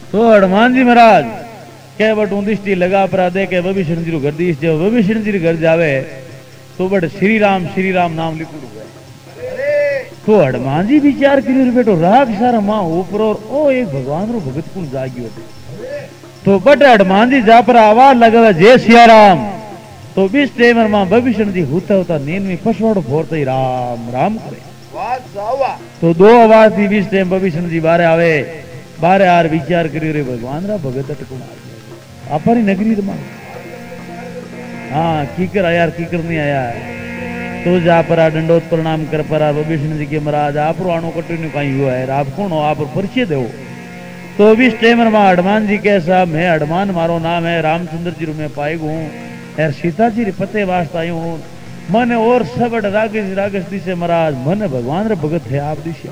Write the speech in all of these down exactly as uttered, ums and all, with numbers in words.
तो हनुमान जी महाराज के बट दृष्टि लगा पर दे के विभीषण जी घर दीस जो विभीषण जी घर जावे तो बट श्री राम श्री राम नाम लिखू तो हनुमान जी विचार करियो बेटो राग सारा मां ऊपर और ओ एक भगवान रो भगत कुण जागियो तो बट हनुमान जी जा पर आवाज लगावे जय सिया राम तो बीस टाइम मां विभीषण जी होता होता नींद में पछवाड़ो फोड़ते ही राम राम करे तो दो आवाज थी बीस टाइम विभीषण जी बारे आवे बारे आर विचार करियो रे भगवान रा भगत अटकुण आ अपनी नगरी मां हाँ कीकर आया कीकर नहीं आया तो जा परा दंडोत प्रणाम कर परा विभीषण जी के महाराज आप आणो कटिन्यू कहीं हुआ है आप कौन हो आप परिचय दो तो भी स्टेमर में हनुमान जी के साहब मैं हनुमान मारो नाम है रामचंद्र जी मैं पाई हूँ यार सीता जी पते वास्ते आई हूँ मन और सब रागेश रागेश दिशे महाराज मन भगवान रे भगत है आप दिशा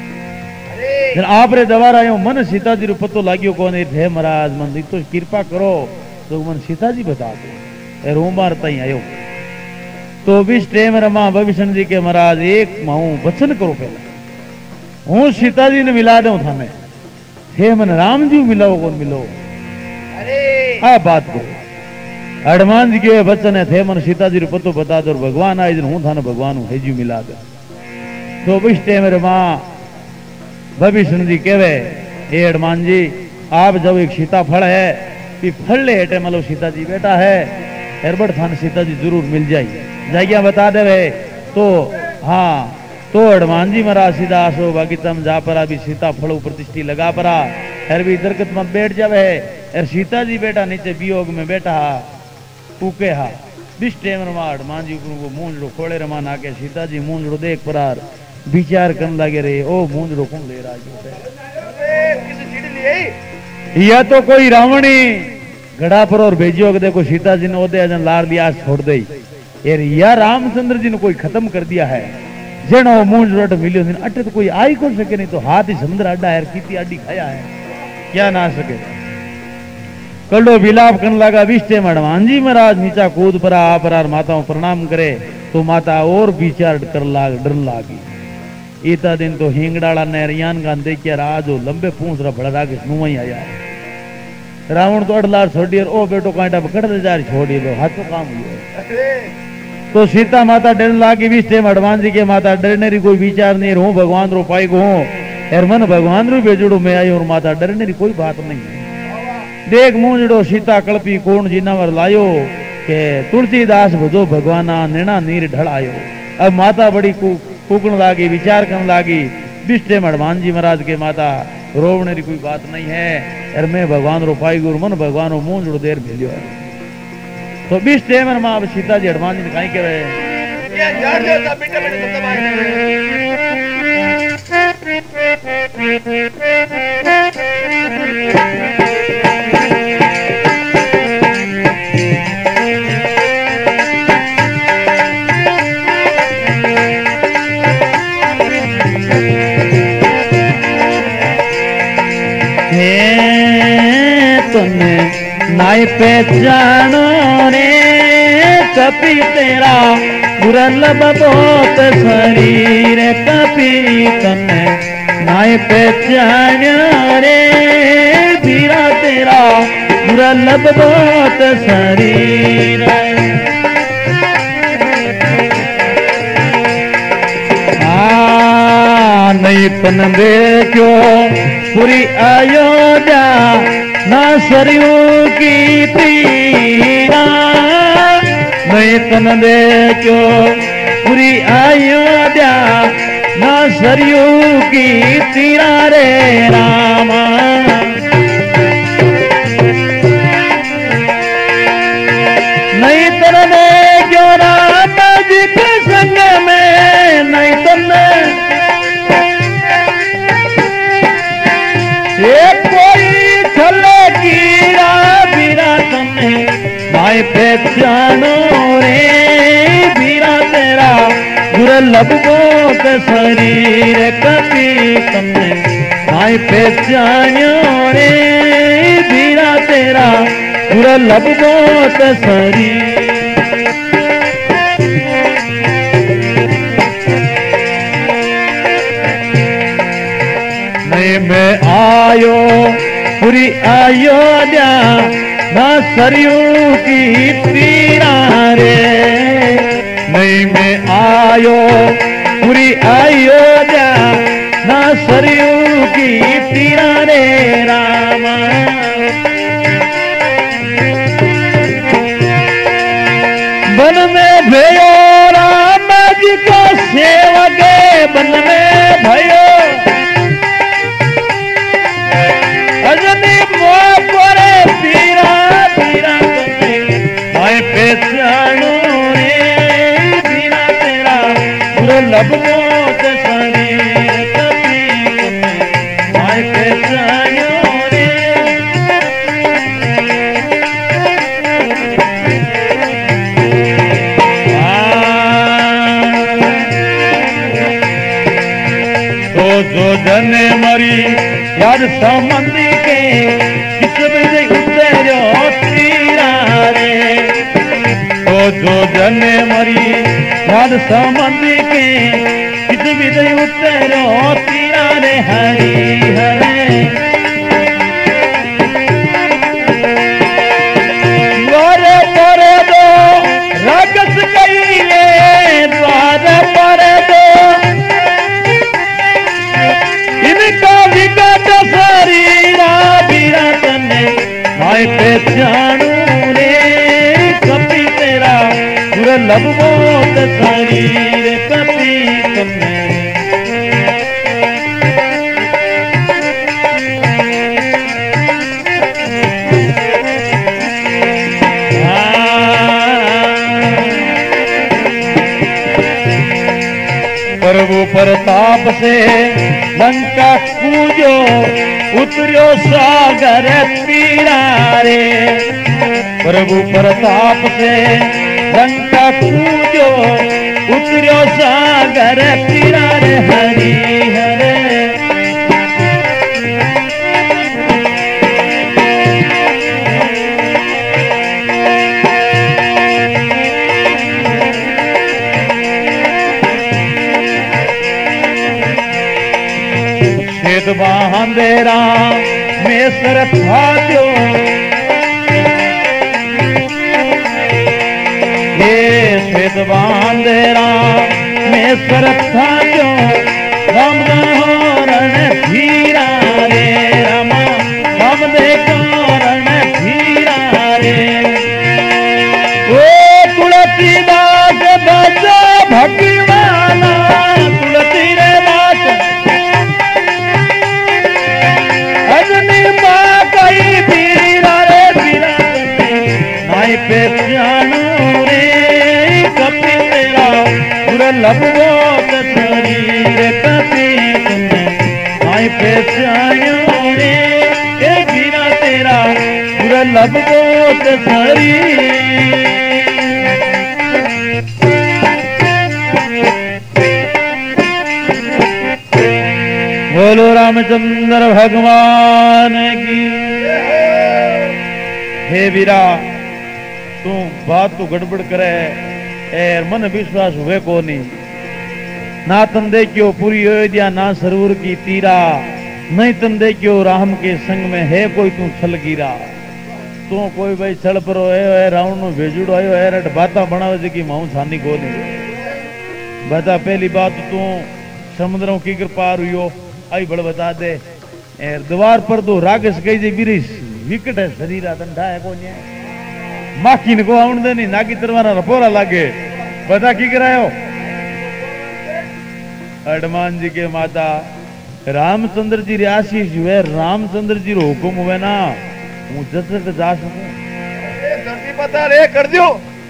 आप रे दवार आयो मन सीता जी रो पतो लाग्यो कौन है महाराज मन तो कृपा करो तो मन सीता जी बता दो रोमार तई आयो तो बीस टाइम रमा विभीषण जी के महाराज एक हूं वचन करो पहला हूं सीता जी ने मिला दू थाने हे मन राम जी मिलाओ कौन मिलो अरे आ बात करो हनुमान जी के वचन है थे मन सीता जी रो पतो बता दो भगवान आए हूं थाने भगवान हूं हेजू मिला दे तो बीस टाइम रमा विभीषण जी कहवे हे हनुमान जी आप जब एक सीता फल है कि फल ले हेटे मतलब सीता जी बेटा है एरबड़ थान सीता जी जरूर मिल जाएगी जाइया बता दे तो हाँ तो हनुमान जी महाराज सीधा आसो बाकी तम जा परा भी सीता फल प्रतिष्ठी लगा परा एर भी दरकत में बैठ जावे एर सीता जी बेटा नीचे वियोग में बैठा हा कूके हा बिस टेम रमा हनुमान जी को मूंजड़ो खोले रमा नाके सीता जी मूंजड़ो देख परार विचार करने लगे रे ओ मूंजड़ो कौन ले रहा या तो कोई रावणी घड़ा पर और भेजियो के देखो सीता जी ने ओदे लार लिया छोड़ दे यार या रामचंद्र जी ने कोई खत्म कर दिया है जनो मूंज रोट मिलियो दिन अटे तो कोई आई को सके नहीं तो हाथ ही समुद्र अड्डा है कितनी अड्डी खाया है क्या ना सके कल्डो विलाप करने लगा विष्टे हनुमान जी महाराज नीचा कूद परा आ परार माताओं प्रणाम करे तो माता और विचार कर लाग डर लागी इतना दिन तो हिंगडाला ने रियान का देखिया राज लंबे पूंछ रहा बड़ा राग नुआ ही आया रावण तो अड़लार छोड़ी ओ बेटो कांटा पकड़ ले जा छोड़ी लो हाथ तो काम हुआ तो सीता माता डरने लागी भी टाइम हनुमान जी के माता डरने री कोई विचार नहीं हूँ भगवान रो पाई को हूँ यार मन भगवान रो बेजड़ो मैं आई और माता डरने री कोई बात नहीं देख मूंजड़ो सीता कल्पी कोण जिनावर लायो के तुलसीदास भजो भगवाना नेना नीर ढड़ायो अब माता बड़ी कूकण लागी विचार करने लागी बीस टाइम हनुमान जी महाराज के माता रोवने री कोई बात नहीं है यार मैं भगवान रो पाई गुरु मन भगवान रो मूंजड़ो देर भेलियो है तो बीस टाइम में मां सीता जी हनुमान जी ने कहीं कहे ये जान दे सब बेटा बेटा सब आए तुमने नाई पहचानो रे कपी तेरा दुर्लभ बहुत शरीर कपी तने नाई पहचानो रे बीरा तेरा दुर्लभ बहुत शरीर आ नहीं पन देखो पूरी अयोध्या ना सरयू की तीरा मैं तन देखो पूरी अयोध्या ना सरयू की तीरा रे रामा नहीं तन देखो राम जी के संग में नहीं तन नाई पहचानो रे बीरा तेरा दुर्लभ बहुत शरीर कपी तने नाई पहचानो रे बीरा तेरा दुर्लभ बहुत शरीर मैं आयो पूरी अयोध्या ना सरयू की तीरा रे नहीं मैं आयो पूरी अयोध्या ना सरयू की तीरा रे रामा बन में भयो राम जी को सेवक बन में भयो अजनी मोरे पीरा पीरा आए पहचानो रे पीरा तेरा पूरा लबो ते शरीर कभी आए पहचानो रे तो जो जने मरी याद संबंधी के किस बजे उतरो तीरा रे तो जो जने मरी याद संबंधी के किस बजे उतरो तीरा रे हरी हरे द्वार पर दो रागस कईले द्वार पर दो इनका विकट शरीरा बीरा तने माय पहचानू रे कपी तेरा पूरा लबो ते शरीर कपी तने प्रभु प्रताप से लंका कूजो उतरियो सागर तीरा रे प्रभु प्रताप से लंका कूजो उतरियो सागर तीरा रे हरि हरे बांधेरा में सर फाद्यो ये श्वेत बांधेरा में सर फाद्यो राम रण धीरा रे रामा राम दे कारण धीरा रे ओ तुलसीदास बजा भगवाना तुलसी रे दास अजनी माँ कई बीरा रे बीरा नाई पहचानू रे कपी तेरा पूरा लबो ते शरीर कपी तुमने नाई पहचानू रे ए बीरा तेरा पूरा लबो ते शरीर बोलो रामचंद्र भगवान की हे वीरा तू बात तो गड़बड़ करे एर मन विश्वास हुए को नहीं ना तन देखियो पूरी अयोध्या ना सरूर की तीरा नहीं तन देखियो राम के संग में है कोई तू छल गिरा तू कोई भाई छल पर है रावण नो भेजुड़ो आयो है रट बाता बनावे जी की माऊ छानी को नहीं बता पहली बात तू समुद्रों की कृपा रुयो आई बड़ बता दे एर द्वार पर दो रागस गई जे बिरिस विकट है शरीर दंडा है कोने माखी को आउण दे नहीं नागी तरवारा रपोरा लागे बता की करायो हनुमान जी के माता रामचंद्र जी रे आशीष हुए रामचंद्र जी रो हुकुम हुए ना हूं जत तक जा सकूं जल्दी बता रे कर दियो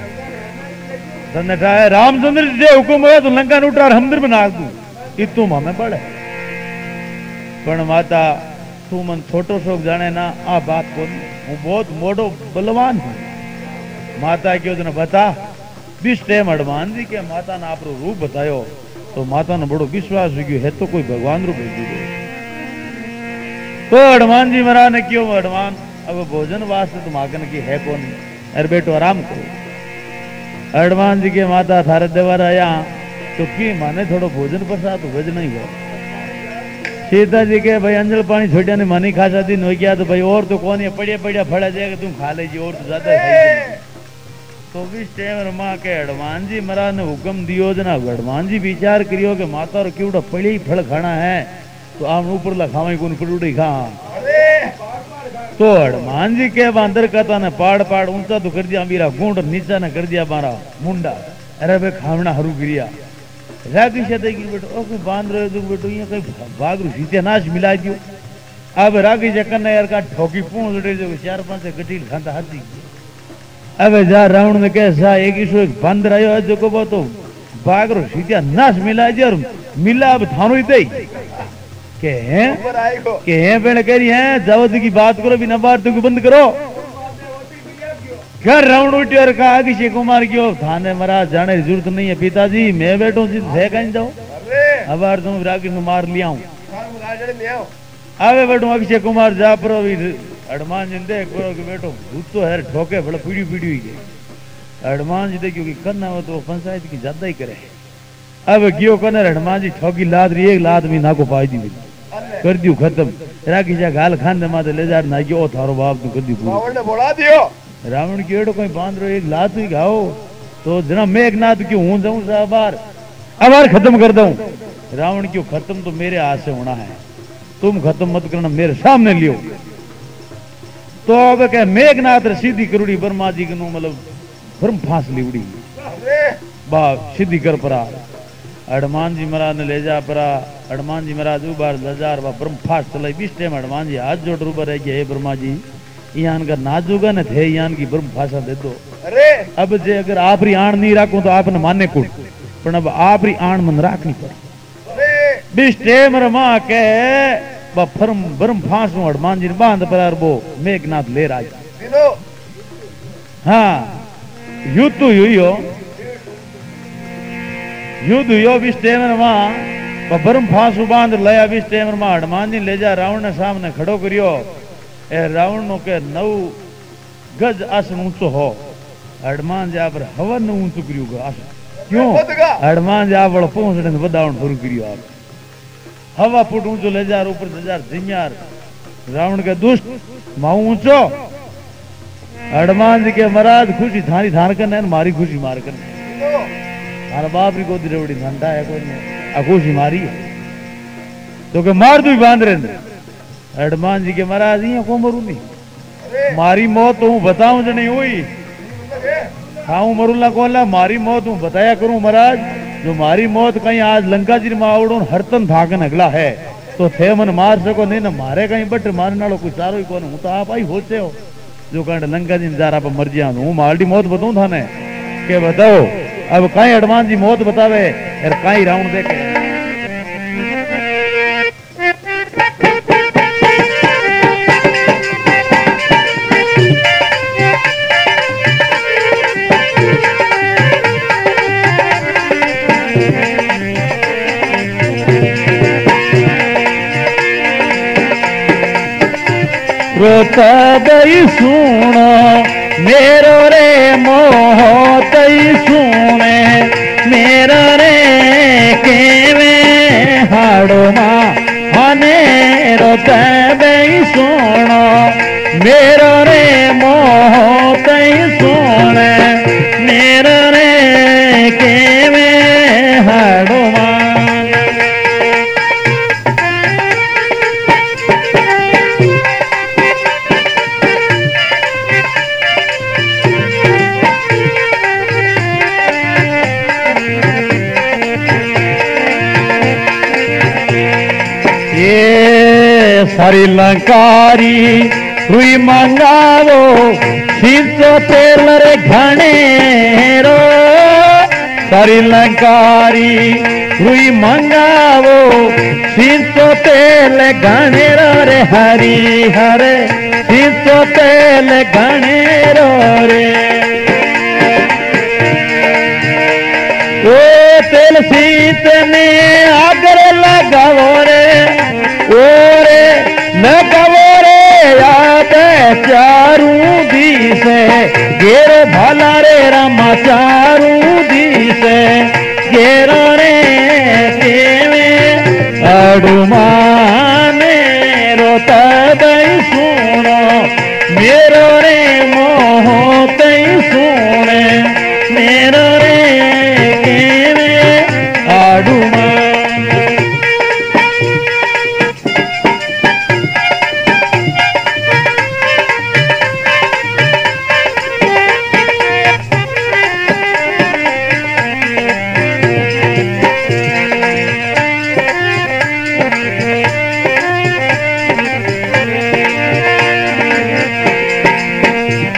तने ठाए रामचंद्र जी जे हुकुम हुए तो लंका उठार हमदर बना दूं इतु हमें पड़े पण माता तू मन छोटो शोक जाने ना आ बात को हूं बहुत मोटो बलवान हूं माता क्यों तने बता बीस टाइम हनुमान जी के माता ने आपरो रूप बतायो तो माता ने बड़ो विश्वास हो गयो है तो कोई भगवान रूप भेजी दे तो हनुमान जी महाराज ने क्यों हनुमान अब भोजन वास्ते तुम आगन की है कौन अरे बेटो आराम करो हनुमान जी के माता थारे देवर आया तो की माने थोड़ो भोजन प्रसाद तो भज नहीं गया सीता जी के भाई अंजल पानी छोड़िया ने मानी खासा दिन हो गया तो भाई और तो कौन है पड़िया पड़िया फड़ा जाएगा तुम खा लीजिए और तो ज्यादा खाइए। तो इस टाइम माँ के हनुमान जी महाराज ने हुक्म दियो जना हनुमान जी विचार करियो कि माता और क्यों पड़ी ही फल खाना है तो आप ऊपर लखावा कौन पड़ूड़ी खा। तो हनुमान जी के बंदर कहता ने पाड़ पाड़ ऊंचा तो कर दिया मेरा गुंड नीचा ने कर दिया मारा मुंडा अरे भाई खावना हरू गिरिया रागी से बेटो ओके बांध रहे हो बेटो ये कहीं भाग सीतेनाश मिला दियो। अब रागी जकन यार का ठोकी पूछ रहे जो चार पांच गटील खाता हाथी। अब जा रावण ने कैसा एक ईसो एक बंदर आयो है जो को वो तो भाग रो सीतेनाश मिला दियो और मिला अब थानो ही दे के हैं के हैं पेड़ कह रही हैं जावत की बात करो बिना बात तो बंद करो घर रावण उठी और कहा अभिषेक कुमार क्यों थाने महाराज जाने की जरूरत नहीं है पिताजी मैं बैठो है कहीं जाओ अब यार तुम रागी को मार लिया हूँ आवे बैठो अभिषेक कुमार जा परो हनुमान जी देख परो कि बैठो भूत तो है ठोके बड़ा पीढ़ी पीढ़ी हुई गई हनुमान जी देखियो कि करना हो तो पंचायत की ज्यादा ही करे। अब क्यों करना हनुमान जी ठोकी लाद रही एक लाद में ना को पाई दी कर दियो खत्म रागी जा गाल खान दे माते ले जा ना गयो थारो बाप तू कर दी बोला दियो रावण की एडो कोई बांध रो एक लात ही खाओ तो जना मेघनाथ क्यों हूं जाऊं बार अब बार खत्म कर दूं। रावण क्यों खत्म तो मेरे हाथ से होना है तुम खत्म मत करना मेरे सामने लियो। तो अब कह मेघनाथ सीधी करुड़ी ब्रह्मा जी को मतलब ब्रह्म फांस ली उड़ी बा सीधी कर परा हनुमान जी महाराज ने ले जा परा हनुमान जी महाराज उबार हजार बा ब्रह्म फांस चलाई बीस टाइम हनुमान जी हाथ जोड़ रूबा रह गया हे ब्रह्मा जी यान का नाजुगा न थे यान की ब्रह्म भाषा दे दो। अरे अब जे अगर आप री आण नहीं राखूं तो आपने माने कुड़ पर अब आप री आण मन राखनी पड़ी बीस टाइम रमा के बफरम ब्रह्म फांसू हनुमान जी ने बांध पर वो मेघनाथ ले रहा। हाँ युद्ध तो हुई युद्ध हुई बीस टाइम रमा ब्रह्म फांसू बांध लया बीस टाइम रमा हनुमान जी ले जा रावण ने सामने खड़ो करियो ए रावण नो के नौ गज आसन ऊंचो हो हनुमान जी पर हवन ऊंचो करियो आसन क्यों हनुमान जी आप पहुंचने से बदावण शुरू करियो आप हवा फुट ऊंचो ले जा ऊपर हजार जिंगार रावण के दुष्ट माऊ ऊंचो हनुमान जी के महाराज खुशी थारी थार करने मारी खुशी मार करने थारा बाप री गोदी रेवड़ी धंधा है कोई खुशी मारी तो के मार दू बांध रहे हनुमान जी के महाराज ये को मरू नहीं मारी मौत हूं बताऊं जो नहीं हुई खाऊं मरूला कोला मारी मौत हूं बताया करूं महाराज जो मारी मौत कहीं आज लंका जी में आवड़ो हरतन भागन अगला है तो थे मन मार सको नहीं ना मारे कहीं बट मारने वालों कुछ सारो ही कौन हूं तो आप आई होते हो जो कहते लंका जी नजारा पर मर जिया हूं मारडी मौत बताऊं थाने के बताओ अब कहीं हनुमान जी मौत बतावे यार कहीं रावण देखे रोता दई सुनो मेरो रे मोह तई सुने मेरा रे केवे हाड़ो माँ हने रोता दई सुनो मेरो रे मोह तई सुने मेरा रे केवे हाड़ो माँ सारी लंकारी रुई मंगावो सीतो तेल रे घनेरो सारी लंकारी रुई मंगावो सीतो तेल घनेरो रे हरी हरे सीतो तेल घनेरो रे ओ तेल सीत ने आगर लगावो रे ओ रे लगावो रे याद चारू दिसे गेरो भाला रे रामा चारू दिसे गेरो रे केवे अडुमा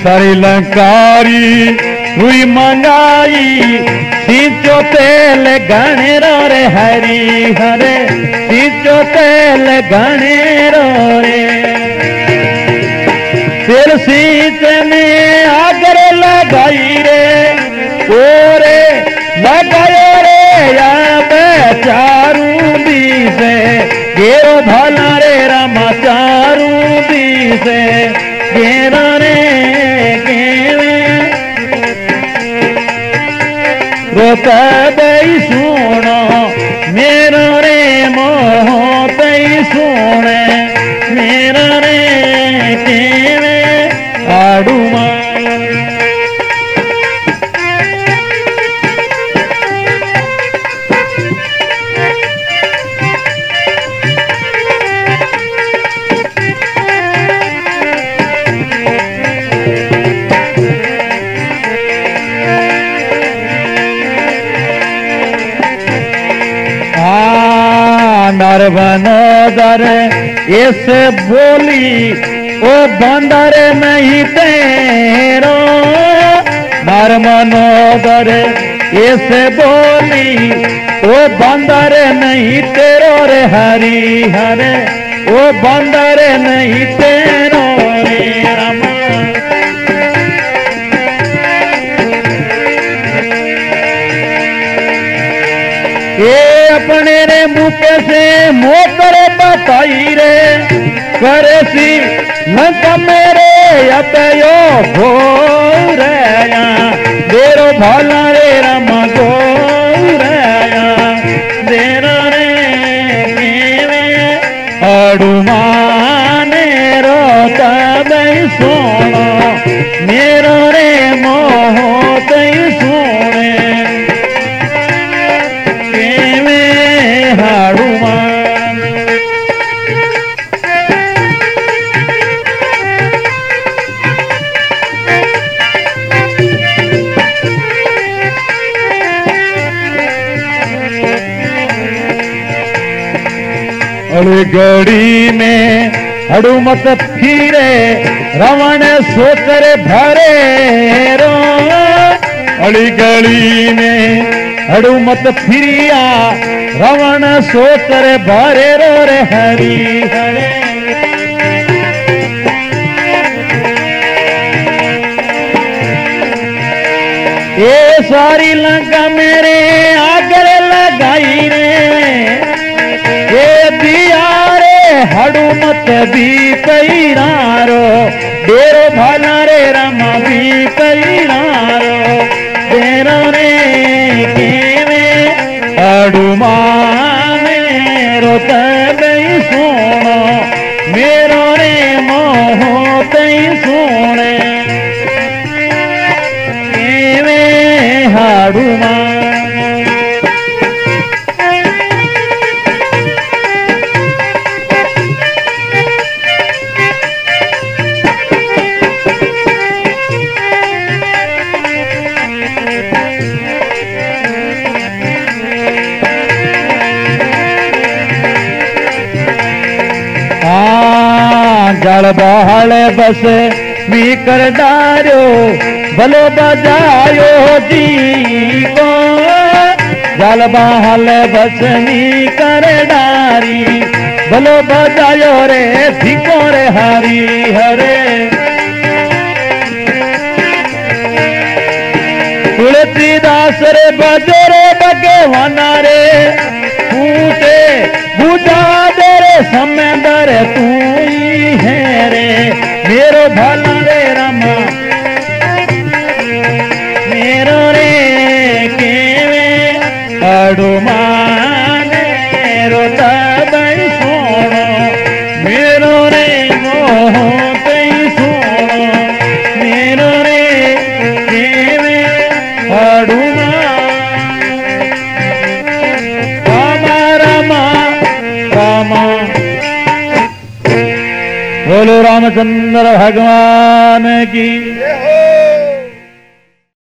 सारी लंकारी हुई मंगाई सींचो तेल गणेरो रे हरी हरे सींचो तेल गणेरो रे तेल सींचने आगर लगाई रे ओरे लगायो रे या चारू दिसे गेरो भाला रे रामा चारू दिसे गेरा रे गेवे रोता दई सुनो मेरो रे मोह तई सुने मेरा रे केवे आडुमा नरवनोदर ऐसे बोली ओ बंदर नहीं तेरो नरवनोदर ऐसे बोली ओ बंदर नहीं तेरो रे हरी हरे ओ बंदर नहीं तेरो रे रामा ये अपने रे मुख से मोकर बताई रे करे सी लंका मेरे अतयो हो रया देरो भाला रे रामा गो रया देरो रे केवे अड़ुमाने रो तबई सोनो मेरो रे मोह तई सोने गड़ी में हड़ू मत फिरे रावण सोकर भरे रो अड़ी गड़ी में हड़ू मत फिरिया रावण सोकर भरे रो रे हरी हरे ये सारी लंका मेरे आगर लगाई रे ये दिया रे हड़ू मत भी पैरारो डेरो भाला रे रामा भी पैरारो डेरो रे केवे हड़ू माने रो तई सोनो मेरो रे मोह तई सोने केवे हड़ू मा जल बहल बस मी कर डारो भलो बजायो जी को जल बहल बस मी कर डारी भलो बजायो रे धिको रे हरी हरे तुलसीदास रे बजो रे भगवाना रे पूछे बुझा दे रे समंदर तू है रे मेरो भला रे रामा मेरो रे केवे अड़ो माने रो तबई सोनो मेरो रे मोह तई सोनो मेरो रे केवे अड़ो रामा रामा रामा बोलो रामचंद्र भगवान की।